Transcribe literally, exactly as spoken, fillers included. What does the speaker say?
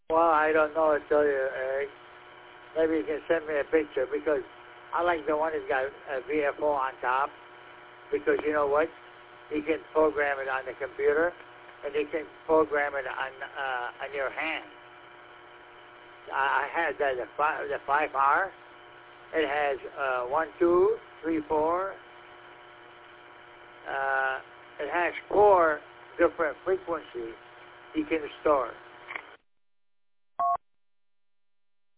Well, I don't know to tell you, Eric. Maybe you can send me a picture because I like the one that's got a V F O on top because you know what? You can program it on the computer and you can program it on uh, on your hand. I, I had that, the, five, the five R. It has uh, one, two, three, four. Uh, it has four different frequencies you can store.